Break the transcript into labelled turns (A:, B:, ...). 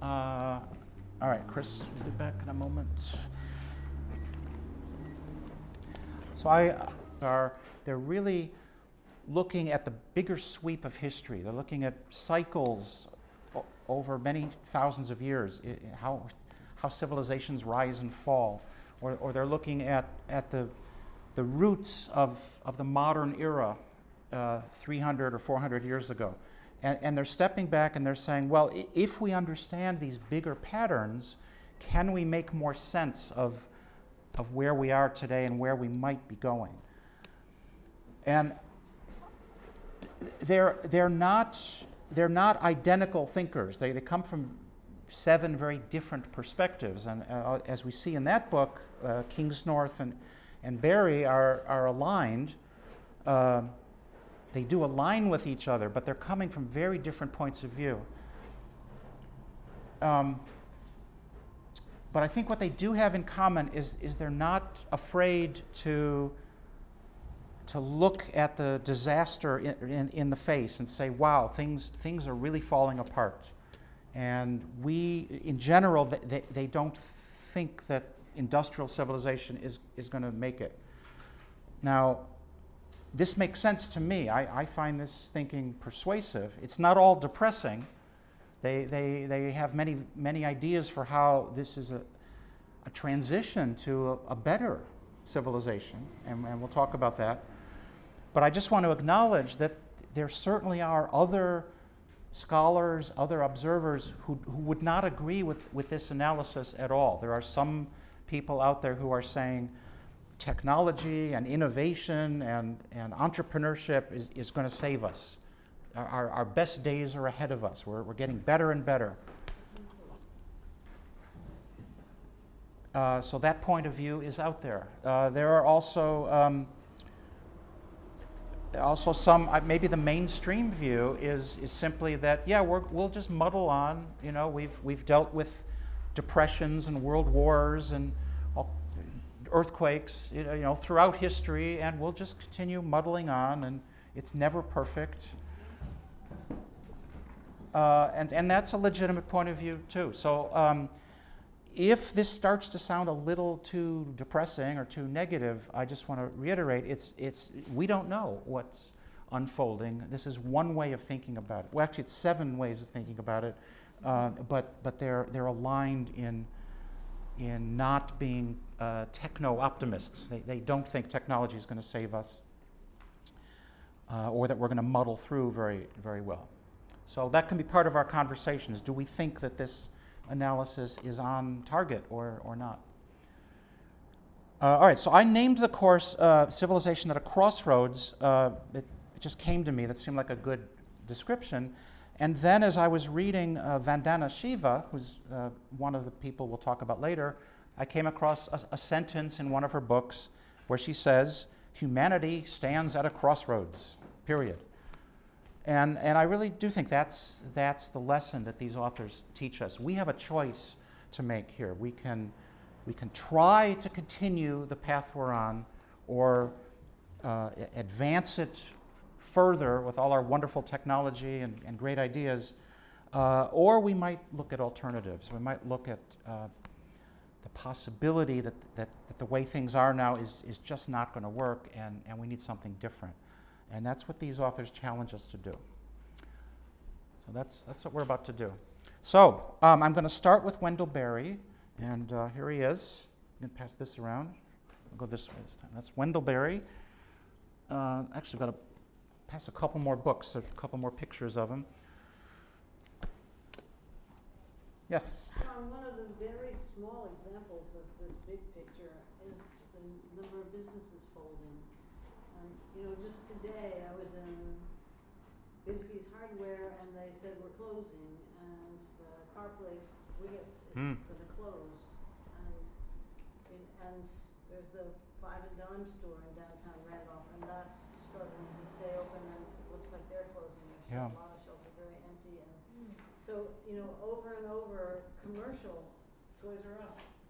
A: All right, Chris, we'll be back in a moment. So they're really looking at the bigger sweep of history. They're looking at cycles over many thousands of years, how civilizations rise and fall, or they're looking at the roots of the modern era 300 or 400 years ago. And they're stepping back and they're saying, well, if we understand these bigger patterns, can we make more sense of where we are today and where we might be going? And they're not identical thinkers. They come from 7 very different perspectives. And as we see in that book, Kingsnorth and Berry are aligned. They do align with each other, but they're coming from very different points of view. But I think what they do have in common is they're not afraid to look at the disaster in the face and say, wow, things are really falling apart. And in general, they don't think that industrial civilization is going to make it. Now, this makes sense to me. I find this thinking persuasive. It's not all depressing. They have many ideas for how this is a transition to a better civilization, and we'll talk about that. But I just want to acknowledge that there certainly are other scholars, other observers who would not agree with this analysis at all. There are some people out there who are saying technology and innovation and entrepreneurship is going to save us. Our best days are ahead of us. We're getting better and better. So that point of view is out there. There are also some, maybe the mainstream view is simply that, yeah, we'll just muddle on. You know, we've dealt with depressions and world wars and earthquakes, you know, throughout history, and we'll just continue muddling on, and it's never perfect. And that's a legitimate point of view too. So if this starts to sound a little too depressing or too negative, I just want to reiterate, we don't know what's unfolding. This is one way of thinking about it. Well, actually, it's 7 ways of thinking about it, but they're aligned in not being techno-optimists. They don't think technology is going to save us, or that we're going to muddle through very, very well. So that can be part of our conversation, is do we think that this analysis is on target or not? All right, so I named the course Civilization at a Crossroads. It just came to me. That seemed like a good description. And then as I was reading Vandana Shiva, who's one of the people we'll talk about later, I came across a sentence in one of her books where she says, humanity stands at a crossroads, period. And I really do think that's the lesson that these authors teach us. We have a choice to make here. We can try to continue the path we're on, or advance it further with all our wonderful technology and great ideas, or we might look at alternatives. We might look at the possibility that the way things are now is just not going to work, and we need something different. And that's what these authors challenge us to do. So that's what we're about to do. So I'm going to start with Wendell Berry, and here he is. I'm going to pass this around. I'll go this way this time. That's Wendell Berry. Actually, I've got to pass a couple more books, a couple more pictures of him. Yes?
B: One of the very small examples of this big picture is the number of businesses folding. Just today I was in Bisbee's Hardware, and they said we're closing, and the car place Wiggets is going to close, and there's the Five and Dime store in downtown Randolph, and that's struggling to stay open, and it looks like they're closing. There's a lot of shelves are very empty, and so over and over, commercial Toys R Us,